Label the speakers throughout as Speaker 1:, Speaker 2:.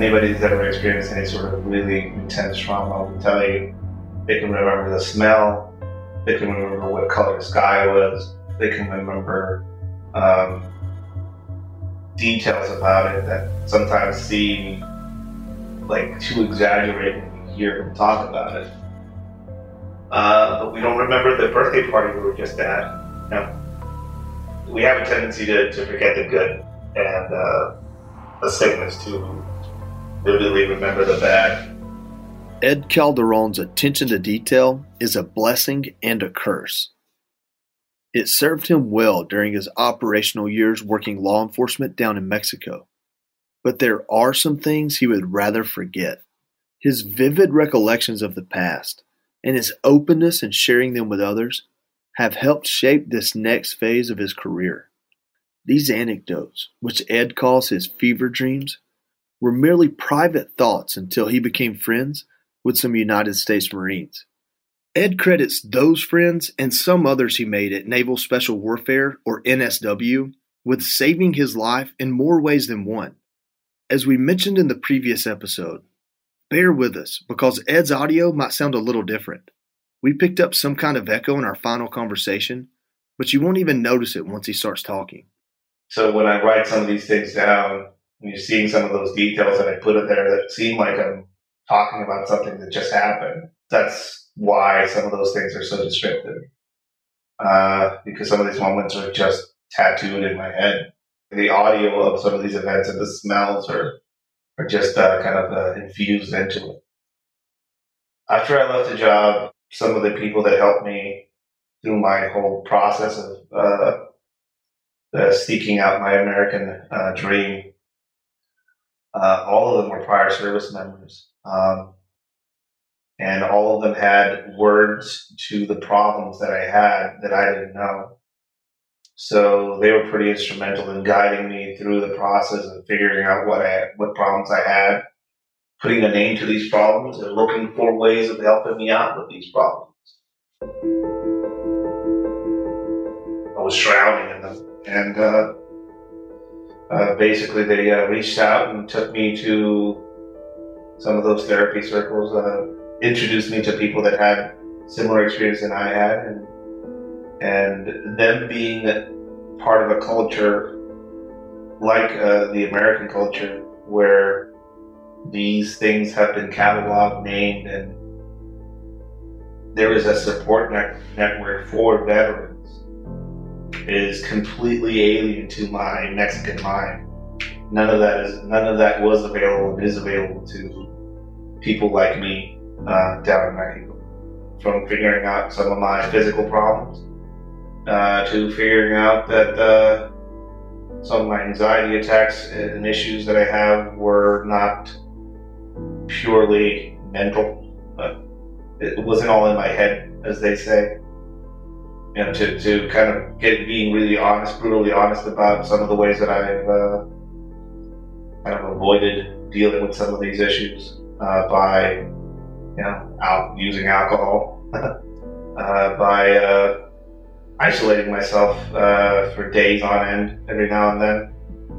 Speaker 1: anybody that's ever experienced any sort of really intense trauma will tell you they can remember the smell, they can remember what color the sky was, they can remember details about it that sometimes seem like too exaggerated when you hear them talk about it. But we don't remember the birthday party we were just at. No. We have a tendency to forget the good and the sickness to vividly remember the bad.
Speaker 2: Ed Calderon's attention to detail is a blessing and a curse. It served him well during his operational years working law enforcement down in Mexico. But there are some things he would rather forget. His vivid recollections of the past and his openness in sharing them with others have helped shape this next phase of his career. These anecdotes, which Ed calls his fever dreams, were merely private thoughts until he became friends with some United States Marines. Ed credits those friends and some others he made at Naval Special Warfare, or NSW, with saving his life in more ways than one. As we mentioned in the previous episode, bear with us because Ed's audio might sound a little different. We picked up some kind of echo in our final conversation, but you won't even notice it once he starts talking.
Speaker 1: So when I write some of these things down, and you're seeing some of those details that I put in there that seem like I'm talking about something that just happened, that's why some of those things are so descriptive. Because some of these moments are just tattooed in my head. The audio of some of these events and the smells are just kind of infused into it. After I left the job, some of the people that helped me through my whole process of seeking out my American dream, all of them were prior service members. And all of them had words to the problems that I had that I didn't know. So they were pretty instrumental in guiding me through the process of figuring out what problems I had, putting a name to these problems, and looking for ways of helping me out with these problems. I was drowning in them. And basically they reached out and took me to some of those therapy circles, introduced me to people that had similar experience than I had, and them being part of a culture like the American culture where these things have been cataloged, named, and there is a support network for veterans is completely alien to my Mexican mind. None of that was available and is available to people like me down in Mexico. From figuring out some of my physical problems to figuring out that some of my anxiety attacks and issues that I have were not purely mental. It wasn't all in my head, as they say. You know, to kind of being really honest, brutally honest about some of the ways that I've kind of avoided dealing with some of these issues by using alcohol, by isolating myself for days on end every now and then,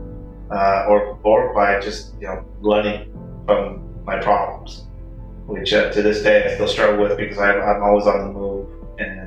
Speaker 1: or by just running from my problems, which to this day I still struggle with because I'm always on the move, and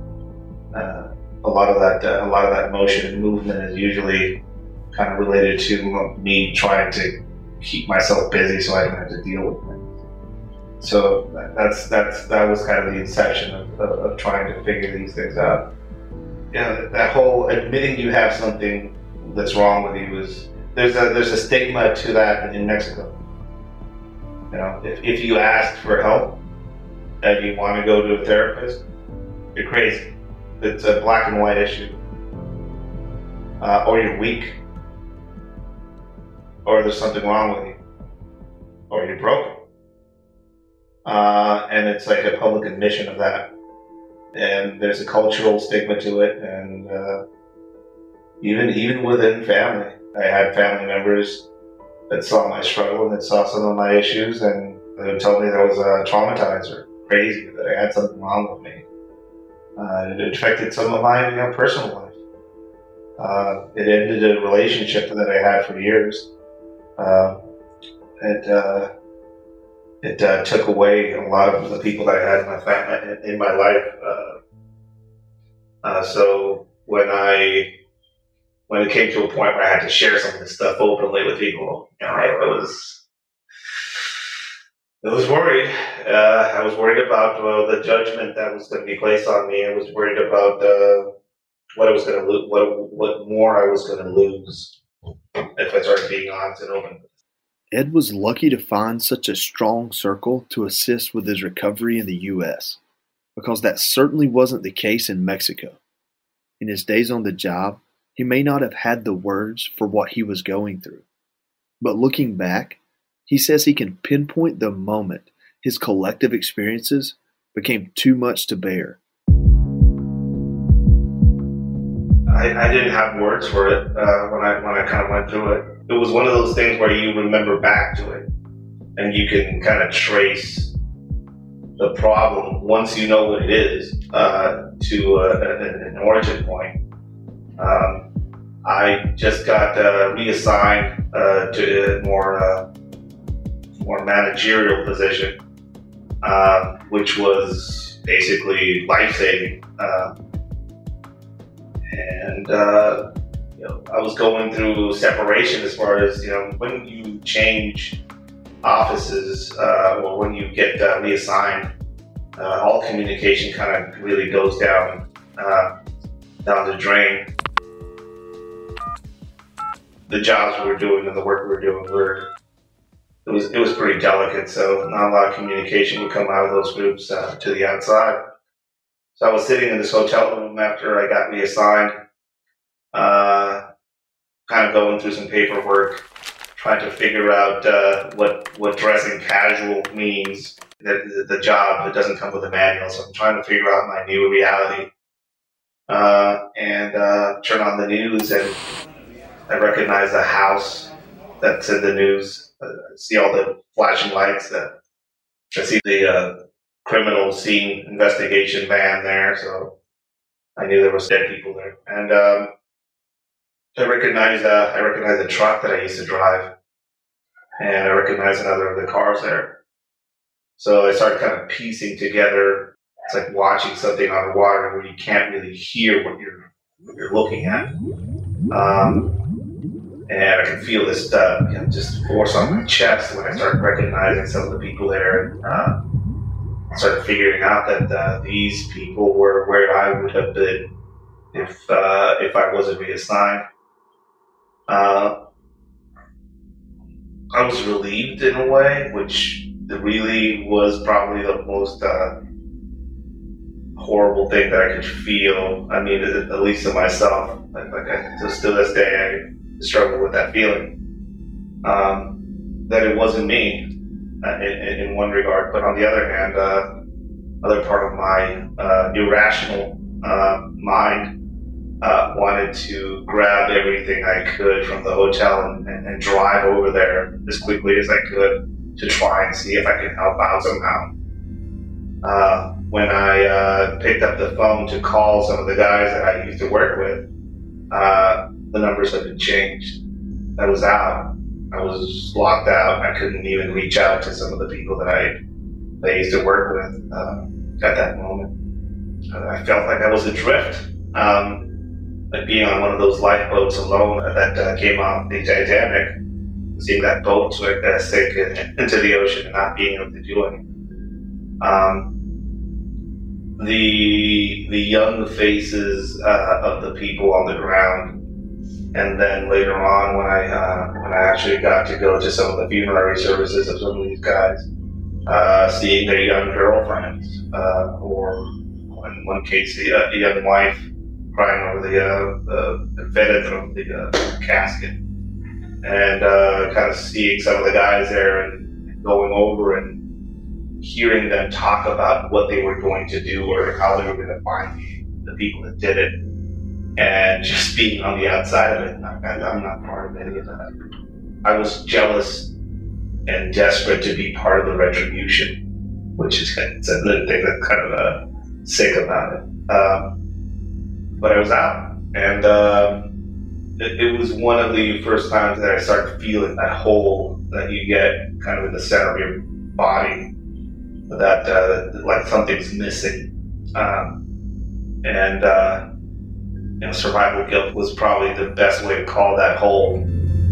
Speaker 1: a lot of that motion and movement is usually kind of related to me trying to keep myself busy so I don't have to deal with things. So that was kind of the inception of trying to figure these things out. That whole admitting you have something that's wrong with you there's a stigma to that in Mexico. If you ask for help and you want to go to a therapist, you're crazy. It's a black and white issue. Or you're weak, or there's something wrong with you, or you're broken. And it's like a public admission of that. And there's a cultural stigma to it, and even within family. I had family members that saw my struggle and that saw some of my issues, and they would tell me that I was traumatized or crazy, that I had something wrong with me. It affected some of my personal life. It ended a relationship that I had for years. it took away a lot of the people that I had in my in my life. So when it came to a point where I had to share some of this stuff openly with people, I was worried. I was worried about the judgment that was going to be placed on me. I was worried about what I was going to lose, what more I was going to lose if I started being honest and open.
Speaker 2: Ed was lucky to find such a strong circle to assist with his recovery in the U.S., because that certainly wasn't the case in Mexico. In his days on the job, he may not have had the words for what he was going through. But looking back, he says he can pinpoint the moment his collective experiences became too much to bear.
Speaker 1: I didn't have words for it when I kind of went through it. It was one of those things where you remember back to it, and you can kind of trace the problem once you know what it is to an origin point. I just got reassigned to a more managerial position, which was basically life-saving. I was going through separation as far as, when you change offices or when you get reassigned, all communication kind of really goes down the drain. The jobs we were doing and the work we were doing it was pretty delicate, so not a lot of communication would come out of those groups to the outside. So I was sitting in this hotel room after I got reassigned, kind of going through some paperwork, trying to figure out what dressing casual means. The job, it doesn't come with a manual, so I'm trying to figure out my new reality. And turn on the news, and I recognize the house that's in the news. I see all the flashing lights. I see the criminal scene investigation van there, so I knew there was dead people there. And I recognized a truck that I used to drive, and I recognized another of the cars there. So I started kind of piecing together. It's like watching something on water where you can't really hear what you're looking at. And I could feel this just force on my chest when I started recognizing some of the people there. I started figuring out that these people were where I would have been if I wasn't reassigned. I was relieved in a way, which really was probably the most horrible thing that I could feel. I mean, at least to myself. Just to this day, I struggle with that feeling. That it wasn't me in one regard, but on the other hand, other part of my irrational mind wanted to grab everything I could from the hotel and drive over there as quickly as I could to try and see if I could help out somehow. When I picked up the phone to call some of the guys that I used to work with, the numbers had been changed. I was out. I was locked out. I couldn't even reach out to some of the people that I used to work with at that moment. I felt like I was adrift. Like being on one of those lifeboats alone that came off the Titanic, seeing that boat sink into the ocean and not being able to do anything. The young faces of the people on the ground, and then later on when I actually got to go to some of the funerary services of some of these guys, seeing their young girlfriends, or in one case the young wife crying over the féretro, the casket, and kind of seeing some of the guys there and going over and hearing them talk about what they were going to do or how they were going to find the people that did it, and just being on the outside of it. I'm not part of any of that. I was jealous and desperate to be part of the retribution, which is another thing that's kind of sick about it. But I was out, and it was one of the first times that I started feeling that hole that you get kind of in the center of your body, that like something's missing. And survival guilt was probably the best way to call that hole.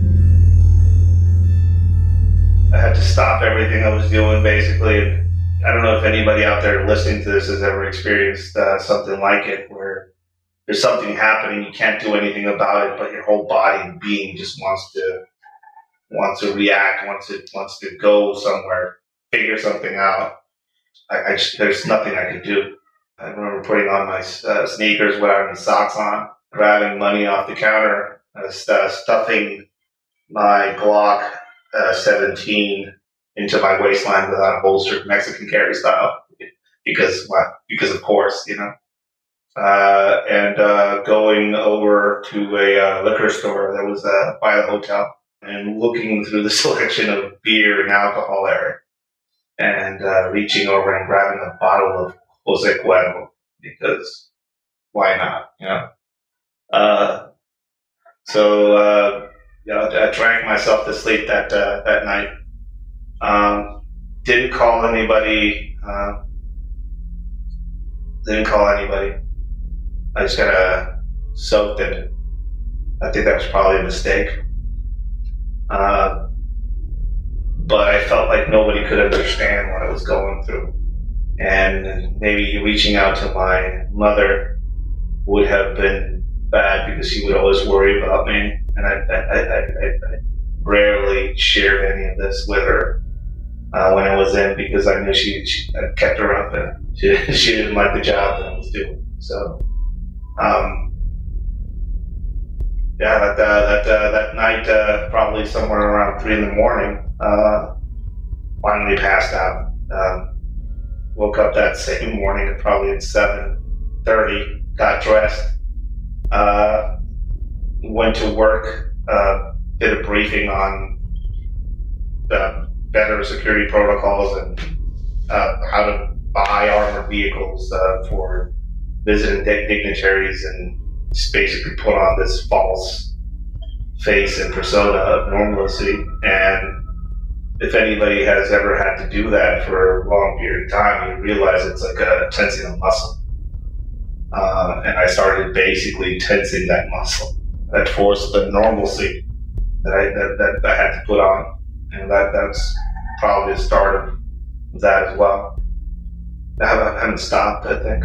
Speaker 1: I had to stop everything I was doing, basically. And I don't know if anybody out there listening to this has ever experienced something like it, where there's something happening, you can't do anything about it, but your whole body and being just wants to react, wants to go somewhere, figure something out. There's nothing I could do. I remember putting on my sneakers without any socks on, grabbing money off the counter, stuffing my Glock 17 into my waistline without a holster, Mexican carry style, because of course, and going over to a liquor store that was by the hotel and looking through the selection of beer and alcohol there, and reaching over and grabbing a bottle of Jose Cuervo, because why not, I drank myself to sleep that night. Didn't call anybody. I just kind of soaked it. I think that was probably a mistake. But I felt like nobody could understand what I was going through. And maybe reaching out to my mother would have been bad, because she would always worry about me. And I rarely shared any of this with her when I was in, because I knew I kept her up, and she didn't like the job that I was doing. So, that night, probably somewhere around 3 a.m, finally passed out. Woke up that same morning, probably at 7:30, got dressed, went to work, did a briefing on better security protocols and how to buy armored vehicles for visiting dignitaries, and just basically put on this false face and persona of normalcy. And if anybody has ever had to do that for a long period of time, you realize it's like tensing a muscle. And I started basically tensing that muscle, that forced the normalcy that I had to put on. And that's probably the start of that as well. I haven't stopped, I think.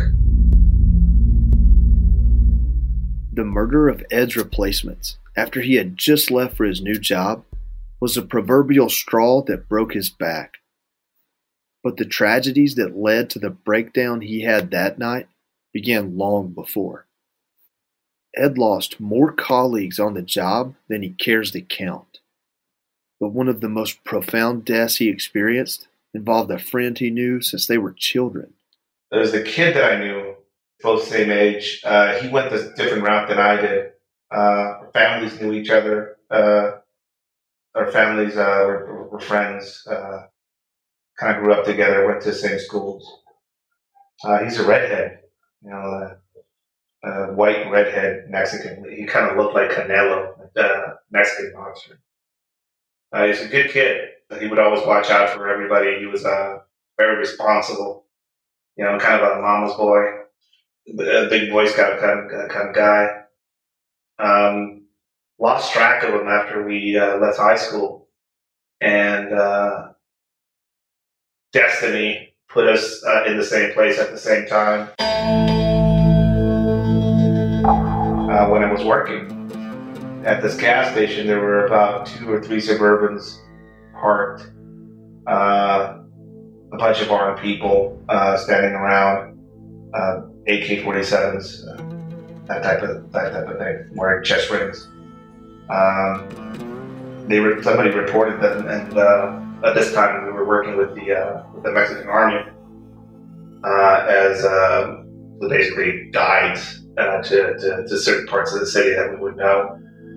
Speaker 2: The murder of Ed's replacements, after he had just left for his new job, was the proverbial straw that broke his back. But the tragedies that led to the breakdown he had that night began long before. Ed lost more colleagues on the job than he cares to count. But one of the most profound deaths he experienced involved a friend he knew since they were children.
Speaker 1: There was a kid that I knew, both same age. He went a different route than I did. Our families knew each other. Our families were friends. Kind of grew up together, went to the same schools. He's a redhead, white redhead Mexican. He kind of looked like Canelo, the Mexican boxer. He's a good kid. He would always watch out for everybody. He was very responsible, kind of a mama's boy, a big Boy Scout kind of guy. Lost track of him after we left high school, and destiny put us in the same place at the same time. When I was working at this gas station, there were about 2 or 3 Suburbans parked, a bunch of armed people standing around, AK-47s, that type of thing, wearing chest rings. Somebody reported them, and at this time we were working with the Mexican Army as basically guides to certain parts of the city that we would know.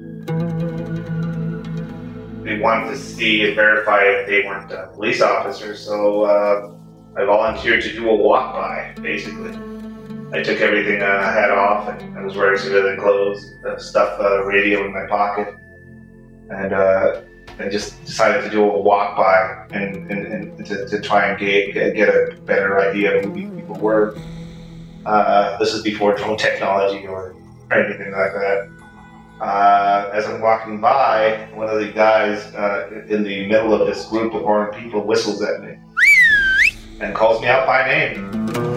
Speaker 1: We wanted to see and verify if they weren't police officers, so I volunteered to do a walk-by, basically. I took everything I had off, and I was wearing civilian clothes, stuff radio in my pocket, and I just decided to do a walk by and to try and get a better idea of who these people were. This is before drone technology or anything like that. As I'm walking by, one of the guys in the middle of this group of armed people whistles at me and calls me out by name,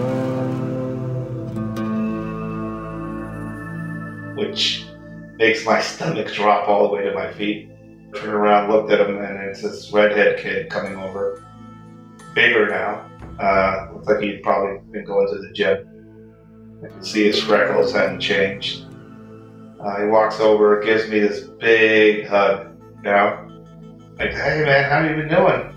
Speaker 1: which makes my stomach drop all the way to my feet. Turned around, looked at him, and it's this redhead kid coming over. Bigger now. Looks like he'd probably been going to the gym. I can see his freckles hadn't changed. He walks over, gives me this big hug, like, hey man, how you been doing?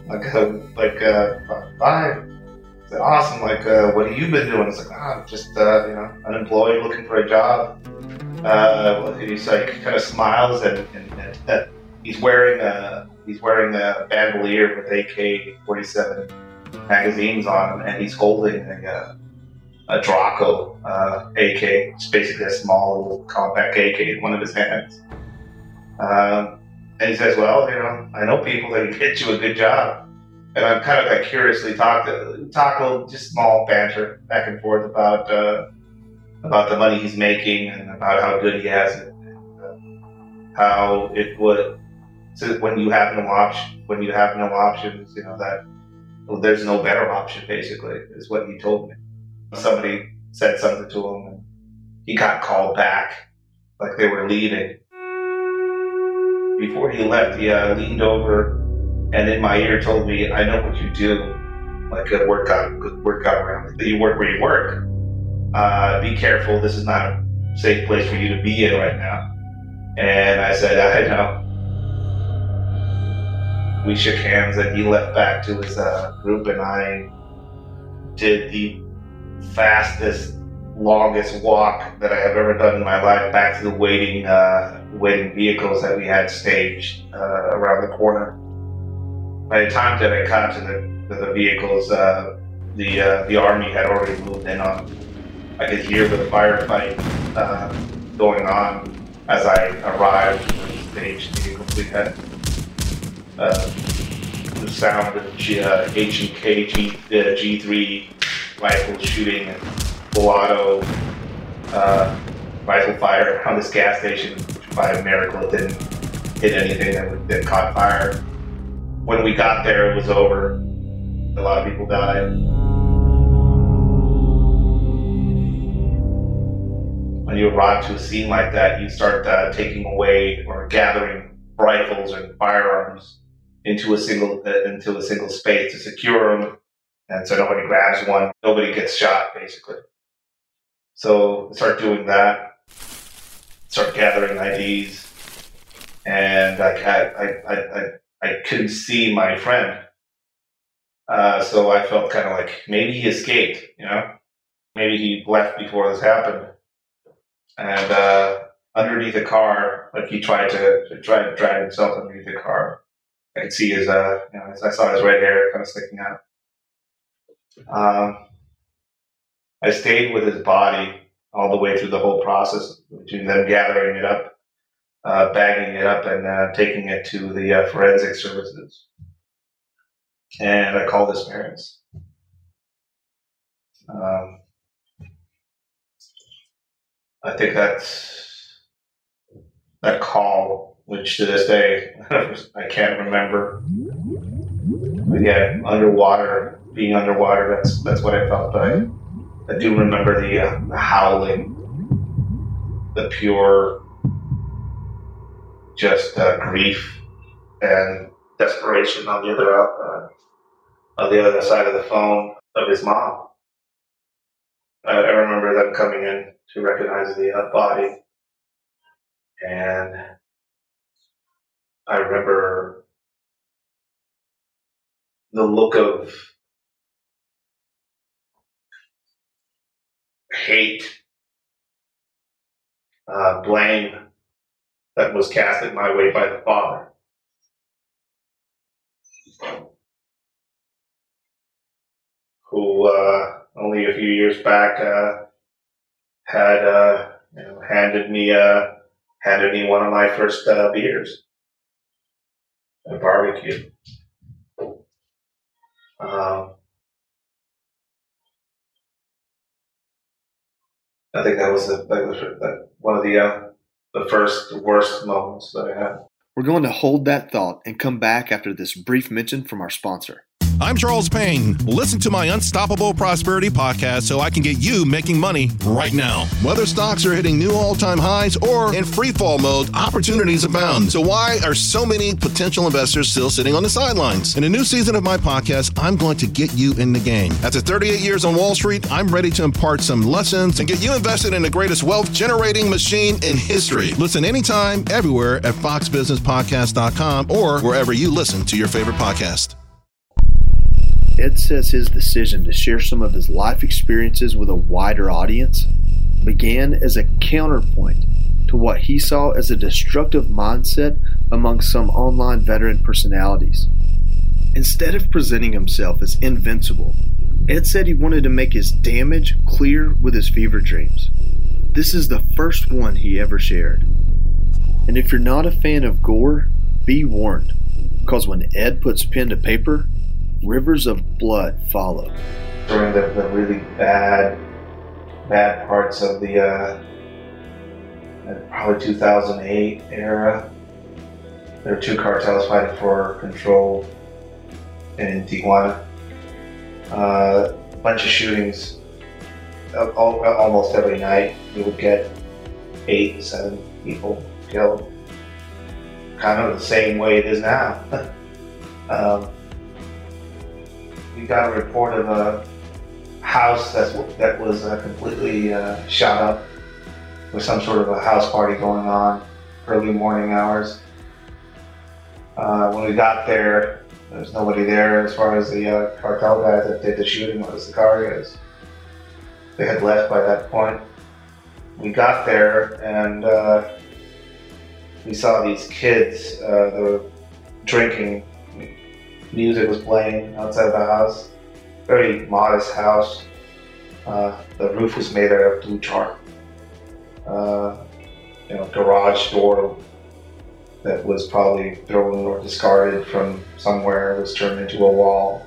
Speaker 1: Fine. I said, awesome, what have you been doing? It's like, I'm just, unemployed, looking for a job. He's like, kind of smiles and he's wearing a bandolier with AK-47 magazines on him, and he's holding a Draco AK. It's basically a small compact AK in one of his hands. And he says, well, I know people that can get you a good job. And I'm kind of curiously talk a little, just small banter back and forth about the money he's making and about how good he has it, and how it would. So when you have no options, that there's no better option. Basically, is what he told me. Somebody said something to him, and he got called back, like they were leaving. Before he left, he leaned over and in my ear told me, "I know what you do. Good work around. You work where you work. Be careful. This is not a safe place for you to be in right now." And I said, "I know." We shook hands, and he left back to his group, and I did the fastest, longest walk that I have ever done in my life back to the waiting vehicles that we had staged around the corner. By the time that I got to the vehicles, the army had already moved in on them. I could hear the firefight going on as I arrived to the staged vehicles. We had the sound of H&K G3 rifles shooting and full auto rifle fire around this gas station. By a miracle, it didn't hit anything that caught fire. When we got there, it was over. A lot of people died. When you arrive to a scene like that, you start taking away or gathering rifles and firearms into a single space to secure them, and so nobody grabs one, nobody gets shot, basically. So start doing that, start gathering IDs, and I couldn't see my friend, so I felt kind of like maybe he escaped, maybe he left before this happened, and underneath the car, he tried to drag himself underneath the car. I could see his, I saw his red hair kind of sticking out. I stayed with his body all the way through the whole process, between them gathering it up, bagging it up, and taking it to the forensic services. And I called his parents. I think that call, which to this day I can't remember. But yeah, being underwater, that's what I felt. I do remember the howling, the pure, just grief and desperation on the other side of the phone of his mom. I remember them coming in to recognize the body, and I remember the look of hate, blame that was casted my way by the father. Who only a few years back had handed me one of my first beers at a barbecue. I think that was one of the first worst moments that I had.
Speaker 2: We're going to hold that thought and come back after this brief mention from our sponsor.
Speaker 3: I'm Charles Payne. Listen to my Unstoppable Prosperity podcast so I can get you making money right now. Whether stocks are hitting new all-time highs or in free fall mode, opportunities abound. So why are so many potential investors still sitting on the sidelines? In a new season of my podcast, I'm going to get you in the game. After 38 years on Wall Street, I'm ready to impart some lessons and get you invested in the greatest wealth-generating machine in history. Listen anytime, everywhere at foxbusinesspodcast.com or wherever you listen to your favorite podcast.
Speaker 2: Ed says his decision to share some of his life experiences with a wider audience began as a counterpoint to what he saw as a destructive mindset among some online veteran personalities. Instead of presenting himself as invincible, Ed said he wanted to make his damage clear with his fever dreams. This is the first one he ever shared. And if you're not a fan of gore, be warned, because when Ed puts pen to paper, rivers of blood follow.
Speaker 1: During the really bad parts of the probably 2008 era, there were two cartels fighting for control in Tijuana. A bunch of shootings almost every night. You would get 8, 7 people killed. Kind of the same way it is now. We got a report of a house that was completely shot up with some sort of a house party going on, early morning hours. When we got there, there was nobody there as far as the cartel guys that did the shooting, or the Sicarios. They had left by that point. We got there and we saw these kids that were drinking. Music was playing outside the house. Very modest house. The roof was made out of blue char. Garage door that was probably thrown or discarded from somewhere was turned into a wall.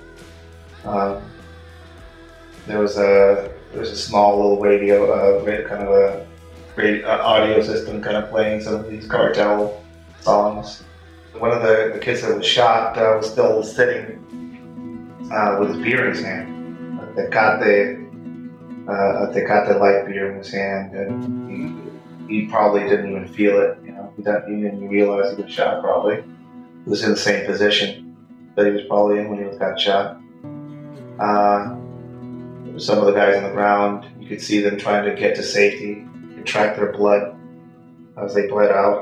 Speaker 1: There was a small little radio, kind of a audio system kind of playing some of these cartel songs. One of the kids that was shot was still sitting with his beer in his hand. Tecate light beer in his hand, and he probably didn't even feel it. He didn't even realize he was shot. Probably he was in the same position that he was probably in when he got shot. Some of the guys on the ground, you could see them trying to get to safety, and track their blood as they bled out.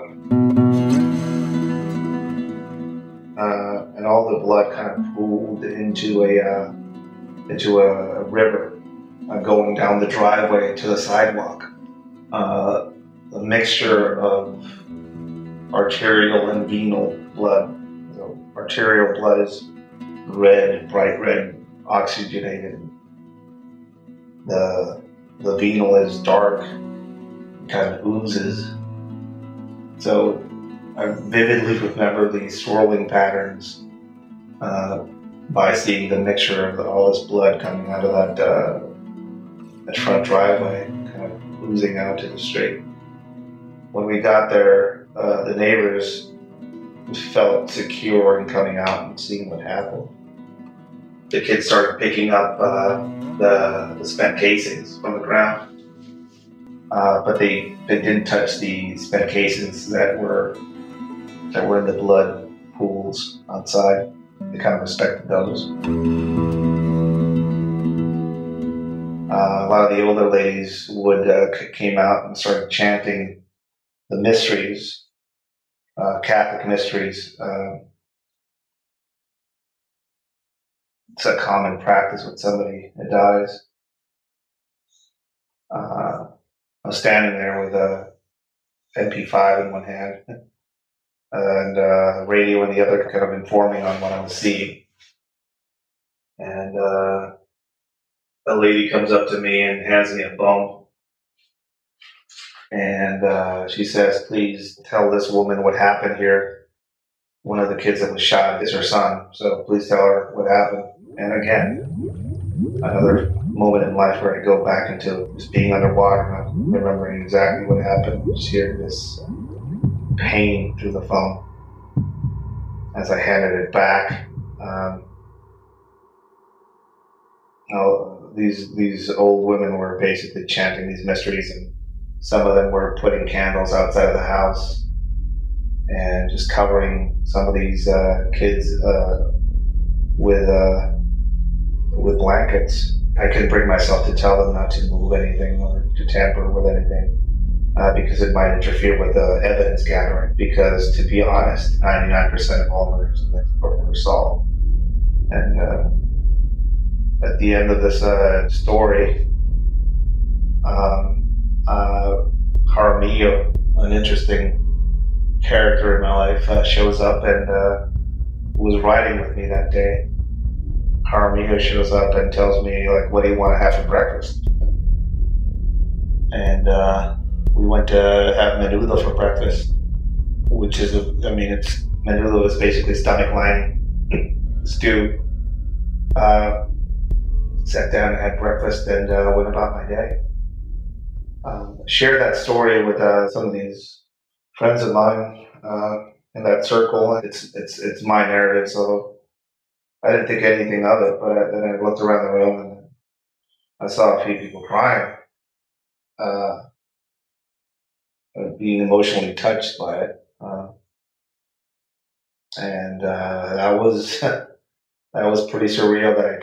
Speaker 1: And all the blood kind of pooled into a river going down the driveway to the sidewalk. A mixture of arterial and venal blood. Arterial blood is red, bright red, oxygenated. The venal is dark, kind of oozes. So I vividly remember these swirling patterns by seeing the mixture of all this blood coming out of that front driveway, kind of oozing out to the street. When we got there, the neighbors felt secure in coming out and seeing what happened. The kids started picking up the spent casings from the ground, but they didn't touch the spent casings that were in the blood pools outside. They kind of respected those. A lot of the older ladies came out and started chanting the mysteries, Catholic mysteries. It's a common practice when somebody dies. I was standing there with a MP5 in one hand and radio in the other, kind of informing on what I was seeing. And a lady comes up to me and hands me a bone. And she says, please tell this woman what happened here. One of the kids that was shot is her son, so please tell her what happened. And again, another moment in life where I go back into just being underwater, not remembering exactly what happened, just hearing this pain through the phone. As I handed it back, these old women were basically chanting these mysteries, and some of them were putting candles outside of the house and just covering some of these kids with blankets. I couldn't bring myself to tell them not to move anything or to tamper with anything because it might interfere with the evidence gathering. Because to be honest, 99% of all murders in Mexico were solved. And at the end of this story, Jaramillo, an interesting character in my life, shows up and was riding with me that day. Jaramillo shows up and tells me, like, what do you want to have for breakfast? And we went to have menudo for breakfast, which is, menudo is basically stomach lining stew. Sat down and had breakfast and went about my day. Shared that story with some of these friends of mine in that circle. It's my narrative, so I didn't think anything of it, but then I looked around the room and I saw a few people crying, being emotionally touched by it. And that was pretty surreal that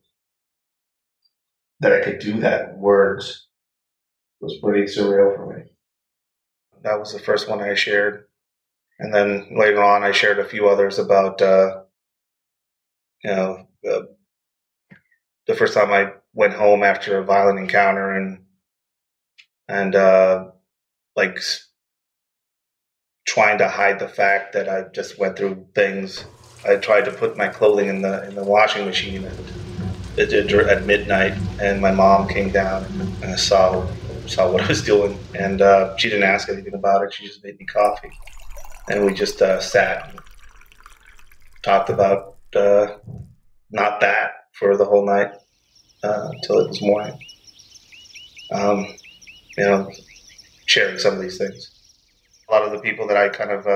Speaker 1: I could do that in words. It was pretty surreal for me. That was the first one I shared. And then later on I shared a few others about the first time I went home after a violent encounter and trying to hide the fact that I just went through things. I tried to put my clothing in the washing machine at midnight, and my mom came down and saw what I was doing, and she didn't ask anything about it. She just made me coffee, and we just sat and talked about not that for the whole night until it was morning. Sharing some of these things. A lot of the people that I kind of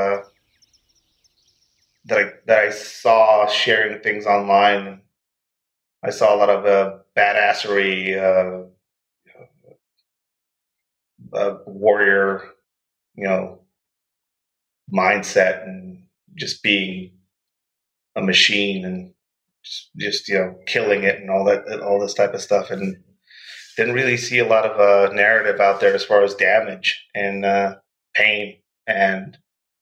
Speaker 1: that I saw sharing things online, I saw a lot of badassery, warrior, mindset, and just being a machine and just killing it and all this type of stuff, and didn't really see a lot of narrative out there as far as damage and pain and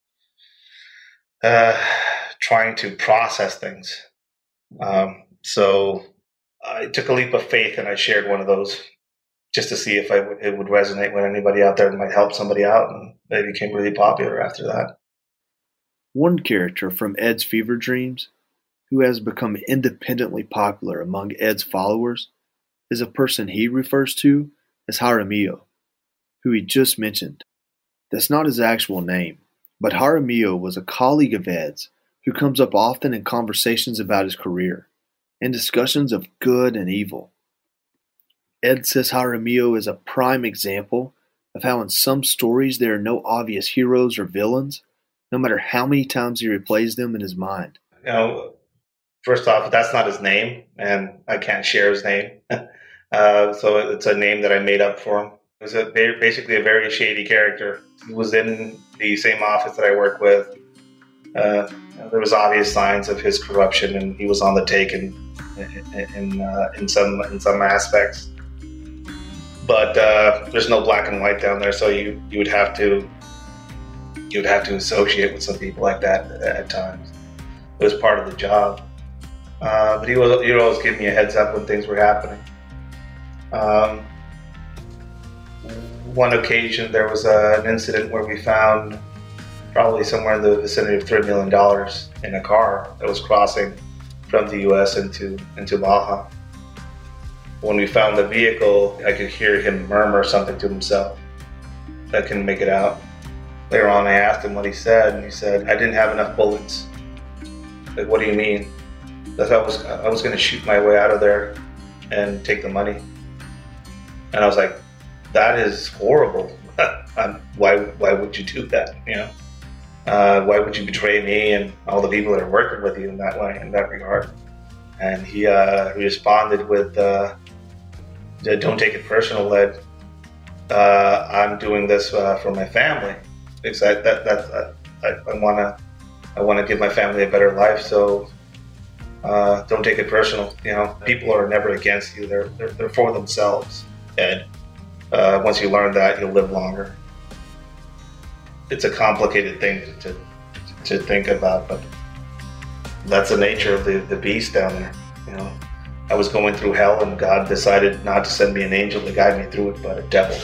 Speaker 1: trying to process things. So I took a leap of faith and I shared one of those just to see if it would resonate with anybody out there and might help somebody out, and they became really popular after that.
Speaker 2: One character from Ed's Fever Dreams, who has become independently popular among Ed's followers, is a person he refers to as Jaramillo, who he just mentioned. That's not his actual name, but Jaramillo was a colleague of Ed's who comes up often in conversations about his career and discussions of good and evil. Ed says Jaramillo is a prime example of how in some stories there are no obvious heroes or villains, no matter how many times he replays them in his mind.
Speaker 1: First off, that's not his name, and I can't share his name. So it's a name that I made up for him. It was basically a very shady character. He was in the same office that I work with. There was obvious signs of his corruption, and he was on the take in some aspects. But there's no black and white down there, so you would have to associate with some people like that at times. It was part of the job. But he would always give me a heads up when things were happening. One occasion there was an incident where we found probably somewhere in the vicinity of $3 million in a car that was crossing from the U.S. into Baja. When we found the vehicle, I could hear him murmur something to himself. I couldn't make it out. Later on, I asked him what he said, and he said, "I didn't have enough bullets." Like, what do you mean? That I was going to shoot my way out of there and take the money. And I was like, that is horrible. Why would you do that? Why would you betray me and all the people that are working with you in that way, in that regard? And he responded with, "Don't take it personal, Ed. I'm doing this for my family because I want to give my family a better life. So don't take it personal. People are never against you. They're for themselves, Ed. Once you learn that, you'll live longer." It's a complicated thing to think about, but that's the nature of the beast down there. I was going through hell, and God decided not to send me an angel to guide me through it, but a devil.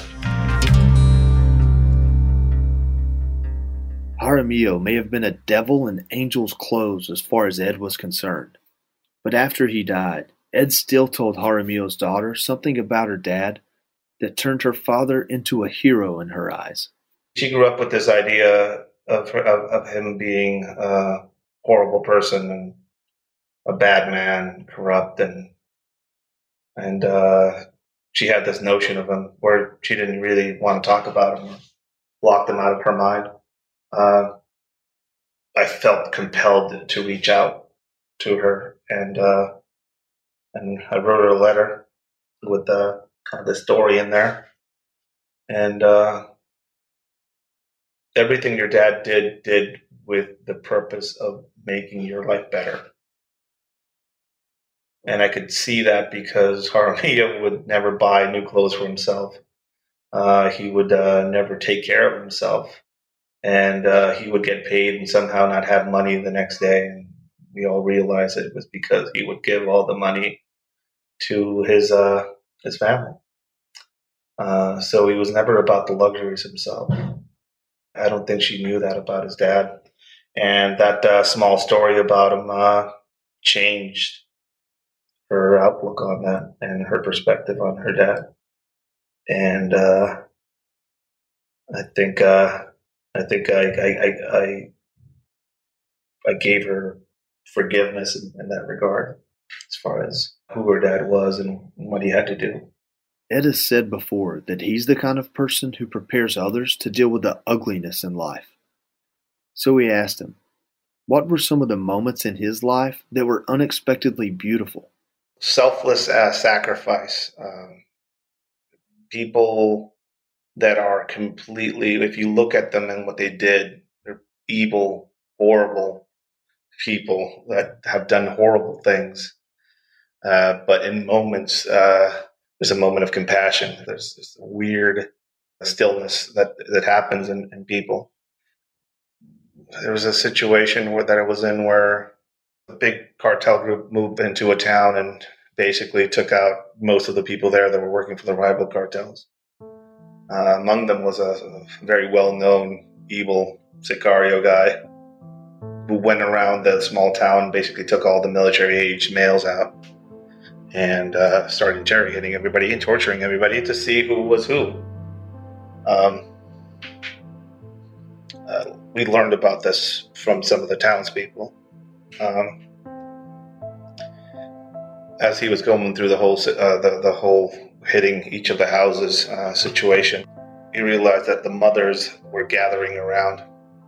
Speaker 2: Jaramillo may have been a devil in angel's clothes as far as Ed was concerned. But after he died, Ed still told Jaramillo's daughter something about her dad that turned her father into a hero in her eyes.
Speaker 1: She grew up with this idea of him being a horrible person and a bad man, corrupt, and she had this notion of him where she didn't really want to talk about him or blocked him out of her mind. I felt compelled to reach out to her, and I wrote her a letter with kind of the story in there, and everything your dad did with the purpose of making your life better. And I could see that because Jaramillo would never buy new clothes for himself. He would never take care of himself. And he would get paid and somehow not have money the next day. And we all realized that it was because he would give all the money to his family. So he was never about the luxuries himself. I don't think she knew that about his dad. And that small story about him changed her outlook on that and her perspective on her dad. And I think I gave her forgiveness in that regard, as far as who her dad was and what he had to do.
Speaker 2: Ed has said before that he's the kind of person who prepares others to deal with the ugliness in life. So we asked him, what were some of the moments in his life that were unexpectedly beautiful?
Speaker 1: Selfless sacrifice. People that are completely, if you look at them and what they did, they're evil, horrible people that have done horrible things. But in moments, there's a moment of compassion. There's this weird stillness that happens in people. There was a situation that I was in where a big cartel group moved into a town and basically took out most of the people there that were working for the rival cartels. Among them was a very well-known evil Sicario guy who went around the small town and basically took all the military-aged males out and started interrogating everybody and torturing everybody to see who was who. We learned about this from some of the townspeople. As he was going through the whole hitting each of the houses situation, he realized that the mothers were gathering around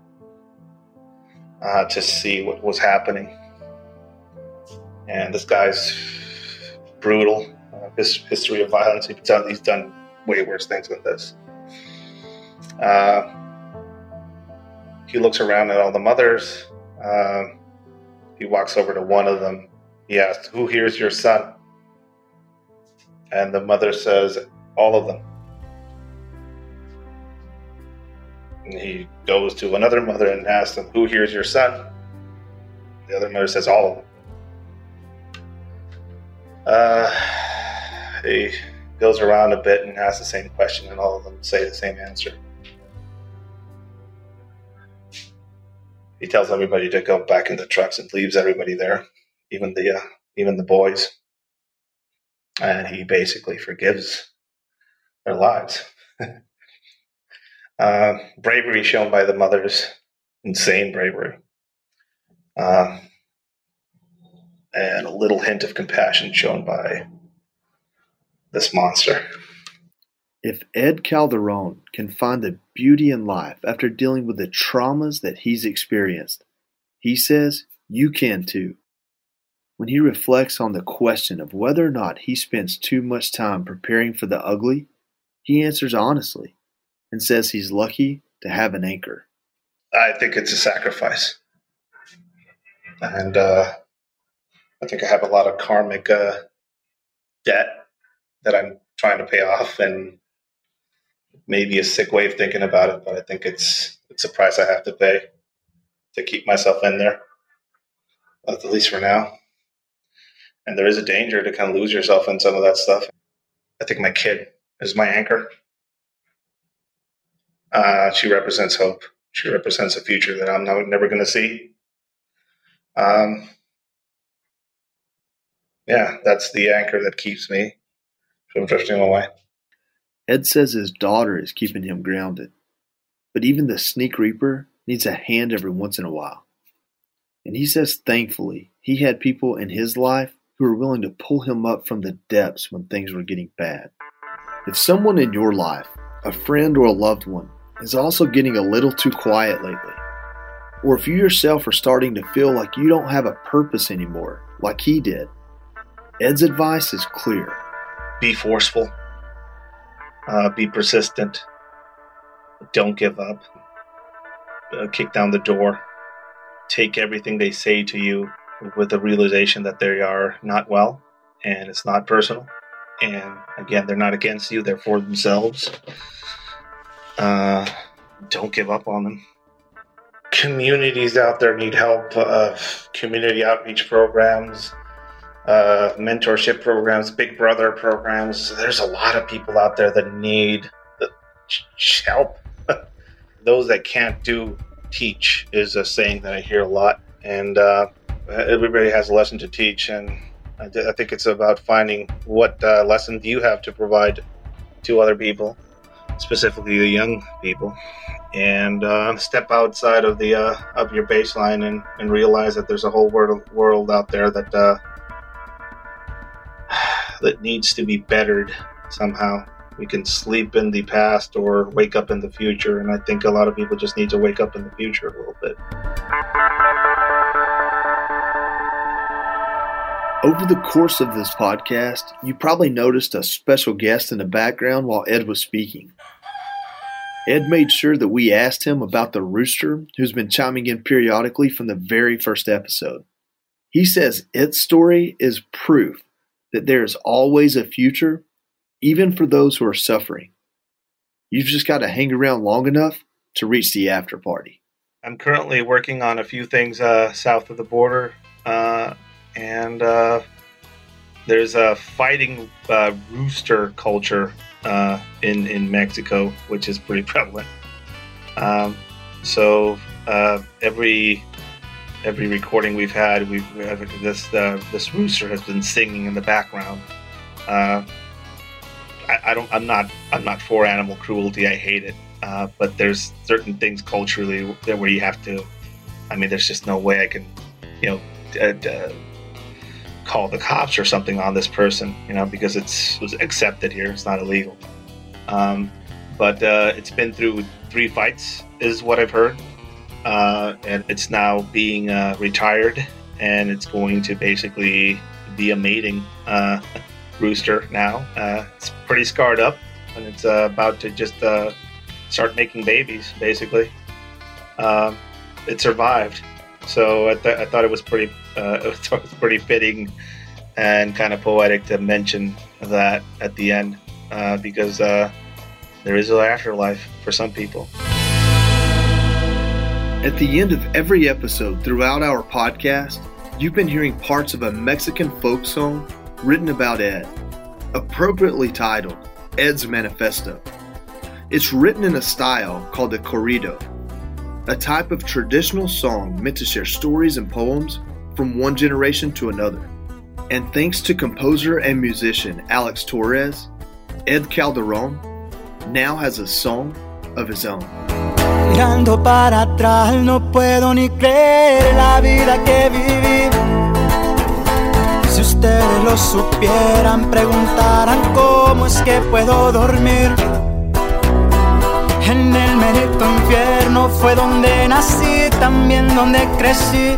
Speaker 1: to see what was happening. And this guy's brutal. His history of violence, he's done way worse things than this. He looks around at all the mothers. He walks over to one of them. He asks, "Who here's your son?" And the mother says, "All of them." And he goes to another mother and asks them, "Who here's your son?" The other mother says, "All of them." He goes around a bit and asks the same question, and all of them say the same answer. He tells everybody to go back in the trucks and leaves everybody there, even the boys. And he basically forgives their lives. Bravery shown by the mothers, insane bravery. And a little hint of compassion shown by this monster.
Speaker 2: If Ed Calderon can find the beauty in life after dealing with the traumas that he's experienced, he says you can too. When he reflects on the question of whether or not he spends too much time preparing for the ugly, he answers honestly and says he's lucky to have an anchor.
Speaker 1: I think it's a sacrifice. And I think I have a lot of karmic debt that I'm trying to pay off, and maybe a sick way of thinking about it, but I think it's a price I have to pay to keep myself in there, at least for now. And there is a danger to kind of lose yourself in some of that stuff. I think my kid is my anchor. She represents hope. She represents a future that I'm never going to see. Yeah, that's the anchor that keeps me from drifting away.
Speaker 2: Ed says his daughter is keeping him grounded, but even the sneak reaper needs a hand every once in a while. And he says thankfully he had people in his life who were willing to pull him up from the depths when things were getting bad. If someone in your life, a friend or a loved one, is also getting a little too quiet lately, or if you yourself are starting to feel like you don't have a purpose anymore, like he did, Ed's advice is clear.
Speaker 1: Be forceful. Be persistent. Don't give up. Kick down the door. Take everything they say to you with the realization that they are not well and it's not personal. And again, they're not against you. They're for themselves. Don't give up on them. Communities out there need help. Community outreach programs, mentorship programs, Big Brother programs. There's a lot of people out there that need the help. Those that can't do, teach is a saying that I hear a lot. And everybody has a lesson to teach. And I think it's about finding what lesson do you have to provide to other people, specifically the young people, and step outside of the of your baseline and realize that there's a whole world out there that that needs to be bettered somehow. We can sleep in the past or wake up in the future, and I think a lot of people just need to wake up in the future a little bit.
Speaker 2: Over the course of this podcast, you probably noticed a special guest in the background while Ed was speaking. Ed made sure that we asked him about the rooster who's been chiming in periodically from the very first episode. He says its story is proof that there is always a future, even for those who are suffering. You've just got to hang around long enough to reach the after party.
Speaker 1: I'm currently working on a few things south of the border, and there's a fighting rooster culture in Mexico, which is pretty prevalent. So every recording we've had, this rooster has been singing in the background. I'm not for animal cruelty. I hate it. But there's certain things culturally where you have to. I mean, there's just no way I can, call the cops or something on this person, because it was accepted here. It's not illegal. But it's been through 3 fights, is what I've heard. And it's now being retired, and it's going to basically be a mating rooster now. It's pretty scarred up, and it's about to just start making babies, basically. It survived. So I thought it was pretty fitting and kind of poetic to mention that at the end, because there is an afterlife for some people.
Speaker 2: At the end of every episode throughout our podcast, you've been hearing parts of a Mexican folk song written about Ed, appropriately titled Ed's Manifesto. It's written in a style called the corrido, a type of traditional song meant to share stories and poems from one generation to another. And thanks to composer and musician Alex Torres, Ed Calderon now has a song of his own.
Speaker 4: Mirando para atrás no puedo ni creer la vida que viví. Si ustedes lo supieran, preguntaran cómo es que puedo dormir. En el maldito infierno fue donde nací, también donde crecí.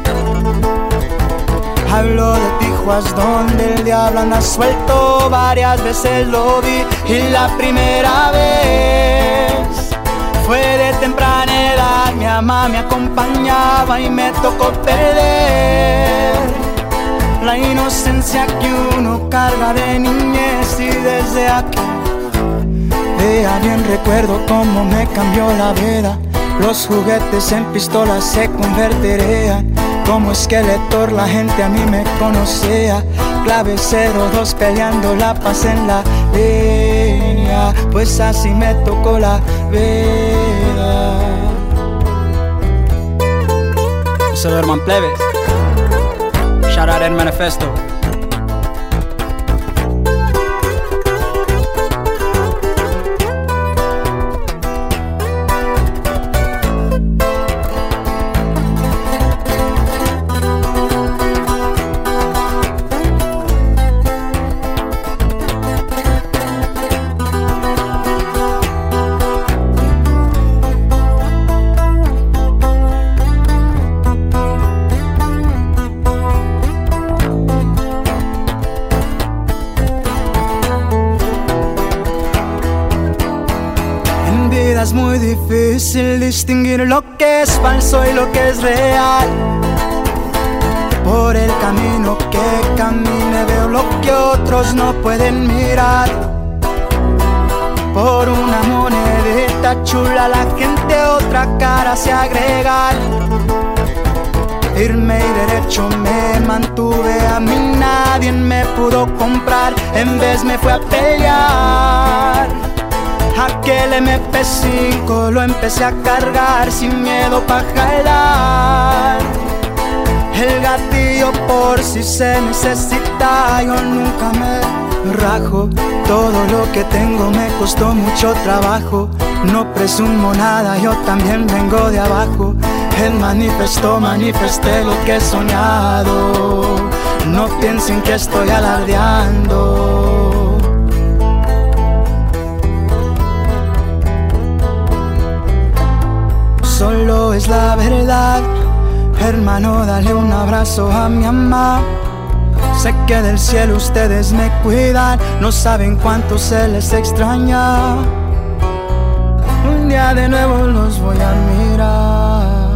Speaker 4: Hablo de Tijuas donde el diablo anda suelto, varias veces lo vi. Y la primera vez fue de temprana edad, mi mamá me acompañaba y me tocó perder la inocencia que uno carga de niñez. Y desde aquí, vea bien recuerdo cómo me cambió la vida. Los juguetes en pistolas se convertirían. Como esqueletor la gente a mí me conocía. Clave 02 peleando la paz en la línea. Pues así me tocó la vida. Se duerman plebes. Shout out El Manifesto. Es muy difícil distinguir lo que es falso y lo que es real. Por el camino que camine veo lo que otros no pueden mirar. Por una monedita chula la gente otra cara se agrega. Firme y derecho me mantuve, a mí nadie me pudo comprar. En vez me fue a pelear. Aquel MP5 lo empecé a cargar sin miedo pa' jalar. El gatillo por si se necesita, yo nunca me rajo. Todo lo que tengo me costó mucho trabajo. No presumo nada, yo también vengo de abajo. El manifestó, manifesté lo que he soñado. No piensen que estoy alardeando. Solo es la verdad, hermano, dale un abrazo a mi mamá. Sé que del cielo ustedes me cuidan, no saben cuánto se les extraña. Un día de nuevo los voy a mirar.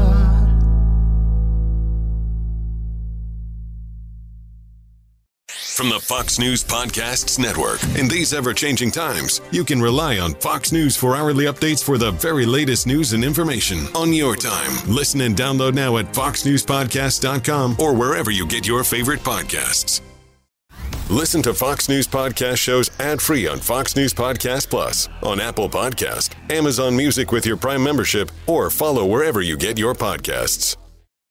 Speaker 3: From the Fox News Podcasts Network. In these ever-changing times, you can rely on Fox News for hourly updates for the very latest news and information on your time. Listen and download now at foxnewspodcast.com or wherever you get your favorite podcasts. Listen to Fox News Podcast shows ad-free on Fox News Podcast Plus, on Apple Podcast, Amazon Music with your Prime membership, or follow wherever you get your podcasts.